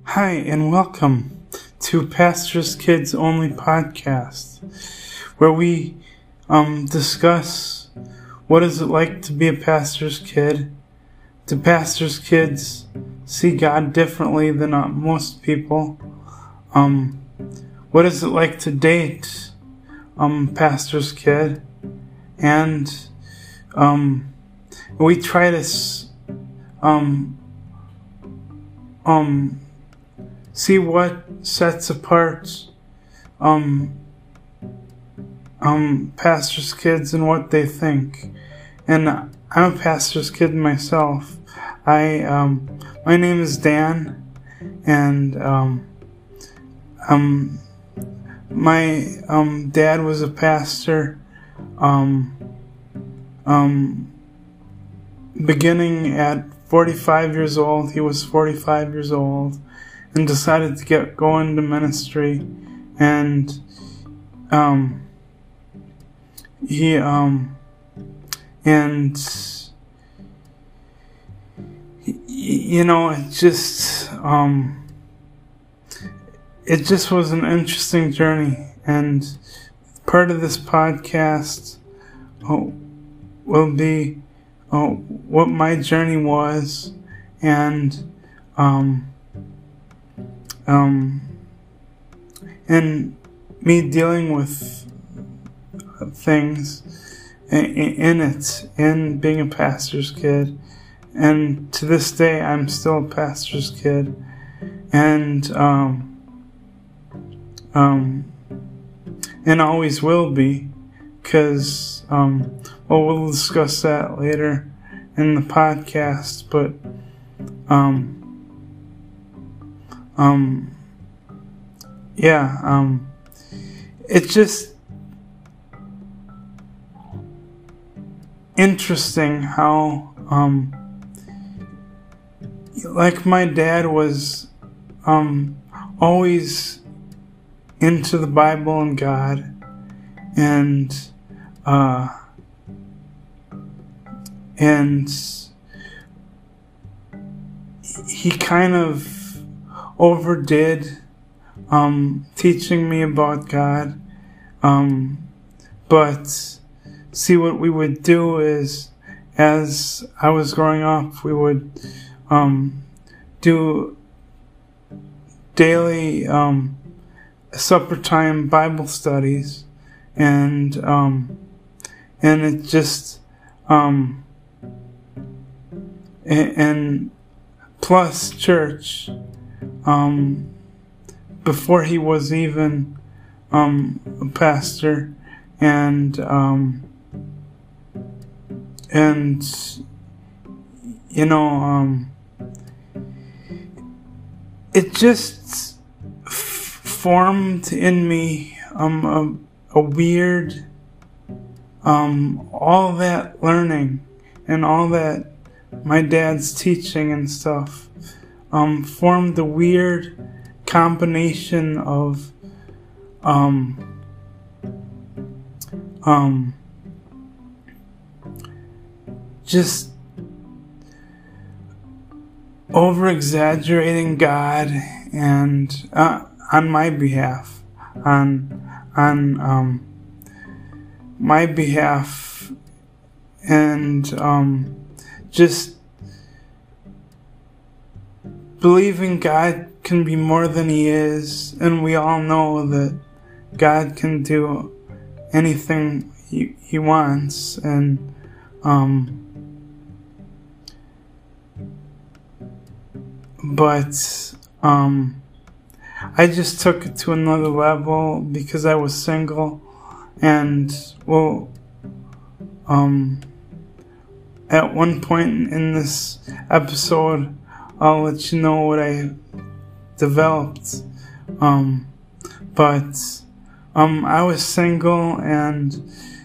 Hi, and welcome to Pastor's Kids Only podcast, where we discuss what is it like to be a pastor's kid. Do pastor's kids see God differently than most people? What is it like to date pastor's kid? And we try to see what sets apart pastor's kids and what they think. And I'm a pastor's kid myself. My name is Dan, and my dad was a pastor beginning at 45 years old. He was 45 years old and decided to go into ministry, and he it just was an interesting journey. And part of this podcast will be what my journey was, and me dealing with things in being a pastor's kid. And to this day, I'm still a pastor's kid, and always will be, because we'll discuss that later in the podcast. But it's just interesting how like my dad was always into the Bible and God, and he kind of overdid teaching me about God. But see, what we would do is, as I was growing up, we would do daily supper time Bible studies, and it just and plus church before he was even a pastor, and it just formed in me a weird all that learning and all that my dad's teaching and stuff formed a weird combination of just over-exaggerating God, and on my behalf, on my behalf, and just believing God can be more than He is, and we all know that God can do anything He wants, and but I just took it to another level because I was single, and at one point in this episode, I'll let you know what I developed. But I was single, and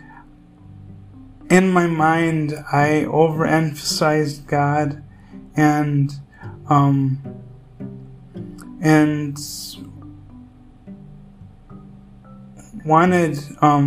in my mind, I overemphasized God, and wanted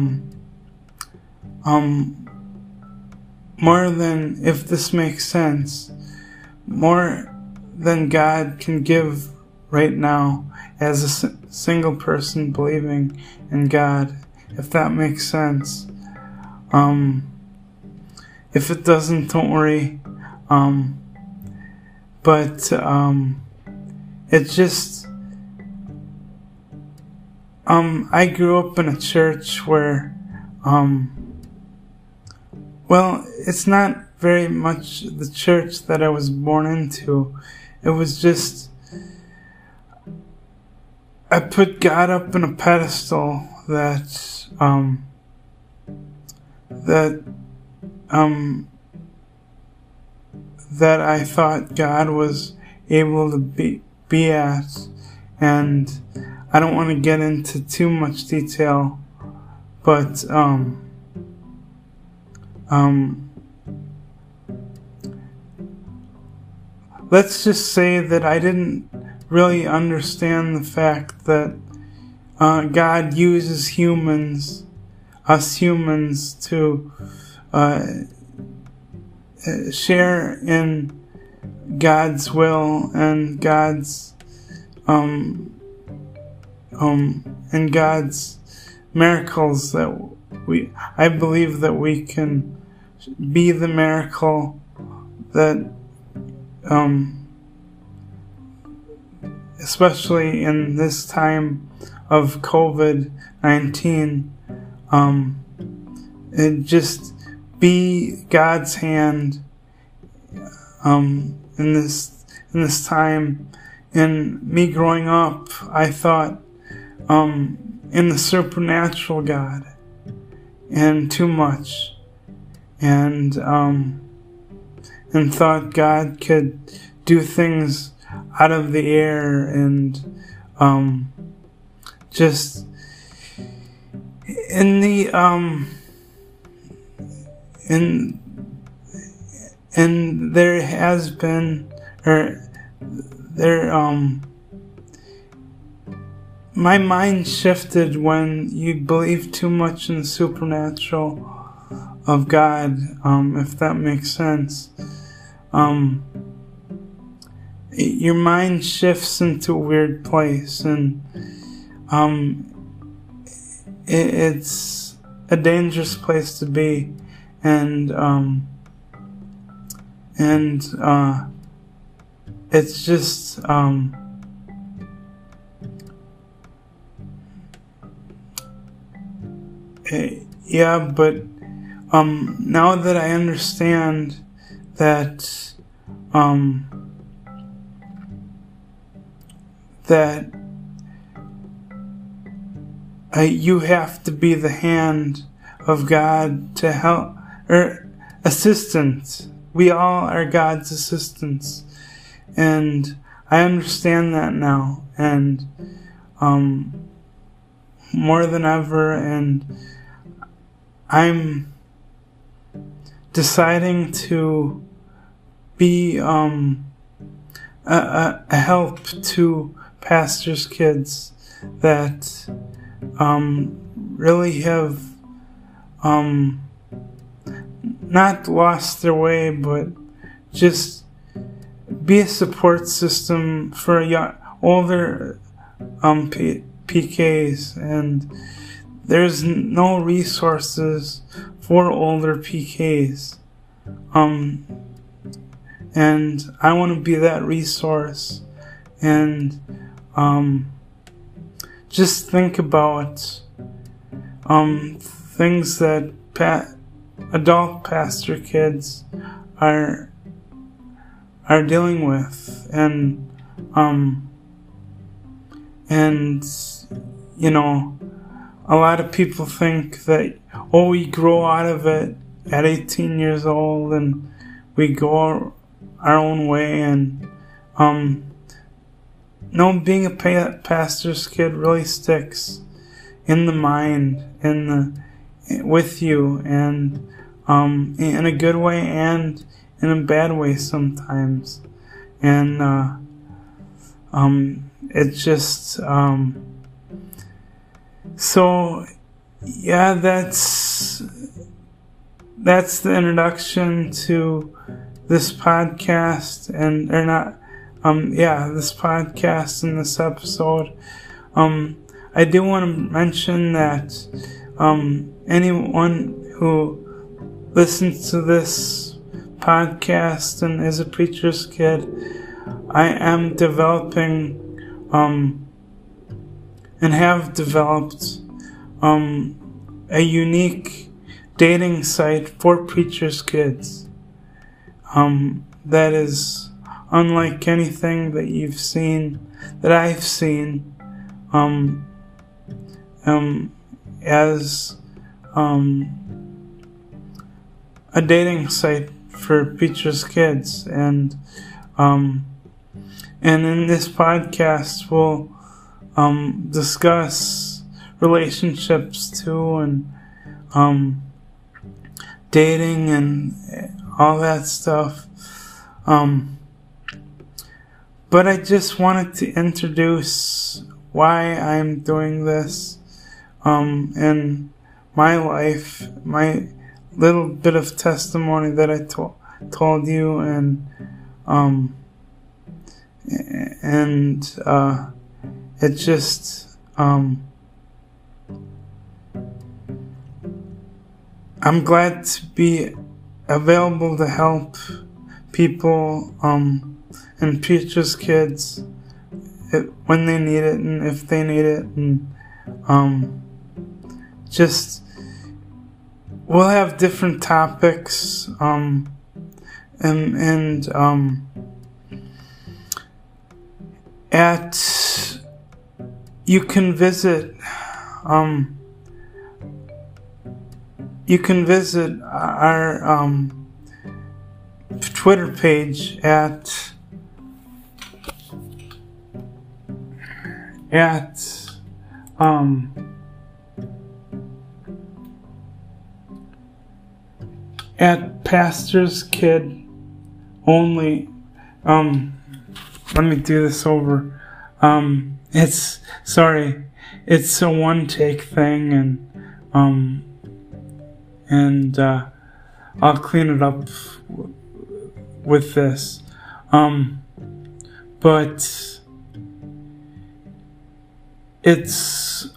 more than, if this makes sense, more than God can give right now as a single person believing in God, if that makes sense. If it doesn't, don't worry. But it just, I grew up in a church where, well, it's not very much the church that I was born into. It was just, I put God up in a pedestal that I thought God was able to be at, and I don't want to get into too much detail, but let's just say that I didn't really understand the fact that God uses us humans, to share in God's will and God's and God's miracles. That I believe that we can be the miracle that, especially in this time of COVID-19, and just be God's hand in this time. In me growing up, I thought in the supernatural God, and too much, and thought God could do things out of the air, and just in the and there has been, my mind shifted when you believe too much in the supernatural of God, if that makes sense. Your mind shifts into a weird place, and it's a dangerous place to be, and it's just yeah, but now that I understand that you have to be the hand of God to help, or assistant. We all are God's assistants, and I understand that now, and more than ever, and I'm deciding to be a help to pastors' kids that really have not lost their way, but just be a support system for older PKs, and there's no resources for older PKs, and I want to be that resource. And just think about things that adult pastor kids are dealing with, and you know, a lot of people think that, oh, we grow out of it at 18 years old and we go our own way, and no, being a pastor's kid really sticks in the mind, with you, and in a good way and in a bad way sometimes, and it's just so yeah, that's the introduction to this podcast, and or not this podcast and this episode. I do want to mention that anyone who listens to this podcast and is a preacher's kid, I am developing and have developed a unique dating site for preacher's kids that is unlike anything that I've seen as a dating site for preacher's kids. And in this podcast we'll discuss relationships too, and dating and all that stuff. But I just wanted to introduce why I'm doing this in my life, my little bit of testimony that I told you, and it just I'm glad to be available to help people and preacher's kids when they need it and if they need it, and just we'll have different topics you can visit our Twitter page at Pastor's Kid Only. Let me do this over. It's a one take thing, and I'll clean it up with this. But it's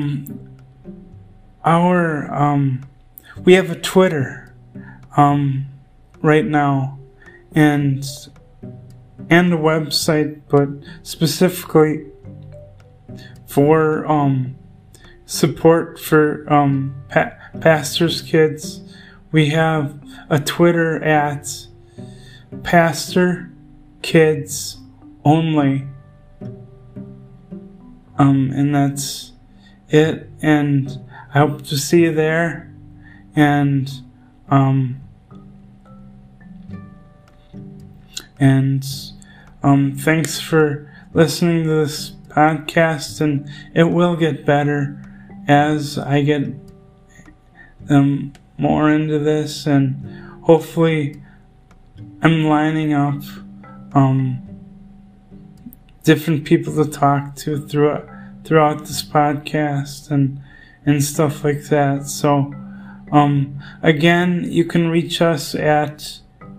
we have a Twitter right now, and a website, but specifically for support for pastors' kids. We have a Twitter at Pastor Kids Only, and that's it. And I hope to see you there. And thanks for listening to this podcast, and it will get better as I get more into this, and hopefully I'm lining up different people to talk to throughout this podcast and stuff like that. So again, you can reach us at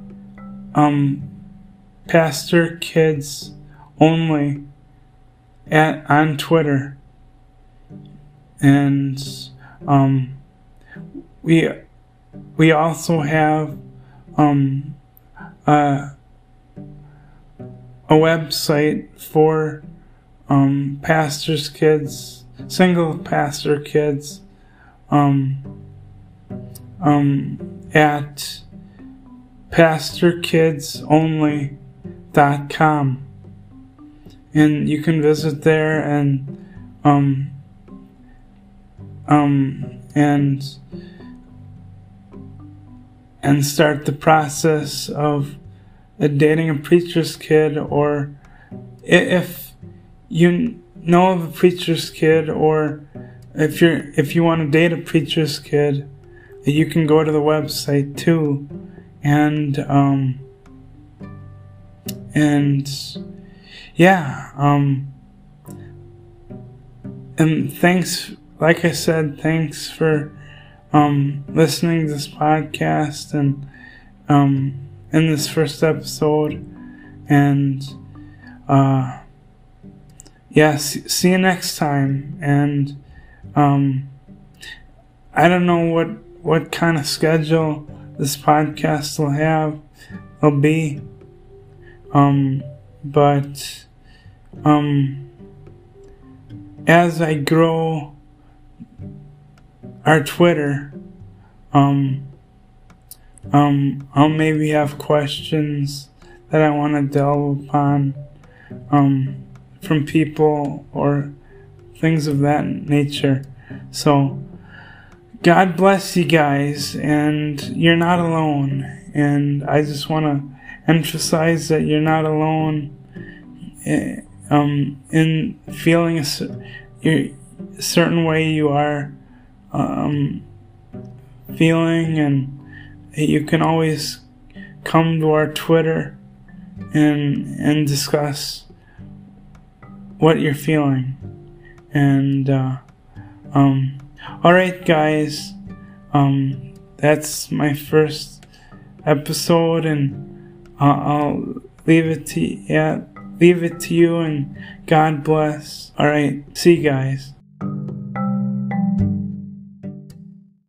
Pastor Kids Only on Twitter, and we also have a website for pastors' kids, single pastor kids, at pastorkidsonly.com, and you can visit there and start the process of dating a preacher's kid, or if you know of a preacher's kid, or if you want to date a preacher's kid, you can go to the website too, and thanks, like I said, thanks for listening to this podcast and in this first episode, and see you next time. And I don't know what kind of schedule this podcast will be. But as I grow our Twitter, I'll maybe have questions that I want to delve upon from people or things of that nature. So God bless you guys, and you're not alone. And I just want to emphasize that you're not alone in feeling a certain way you are feeling, and you can always come to our Twitter and discuss what you're feeling. And alright guys, that's my first episode, and I'll leave it to you, and God bless. Alright, see you guys.